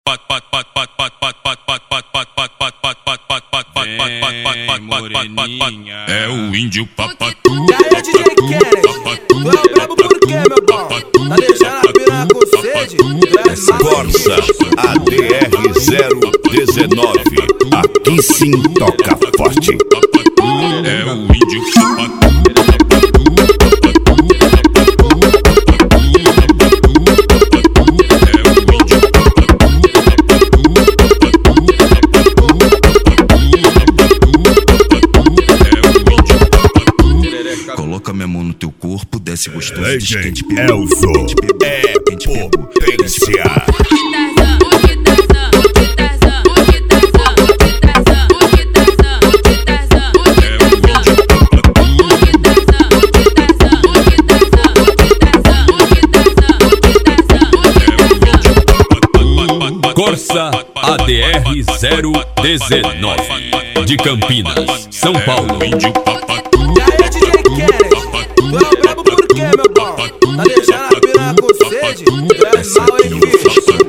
moreninha. É o índio papatu. E aí, DJ Kennedy, tu é o brabo por quê, meu pau? Tá deixando a piranha com sede? Corsa ADR 019. Aqui sim toca forte. É o índio papatu. Coloca minha mão no teu corpo, desce gostoso, Legend Elzo é potência. Corsa ADR 019 de Campinas, São Paulo. Índio papatu. E aí, DJ Kennedy, tu é o brabo por quê, meu pau? Tá deixando a piranha com sede? Tu é mal, hein, filho?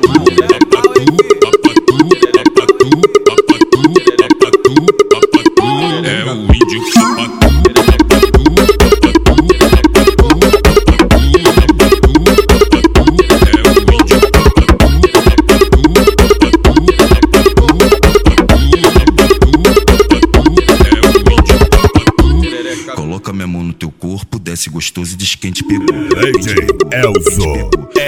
É o índio papatu. Coloca minha mão no teu corpo, desce gostoso e diz quem te pegou. Legend Elzo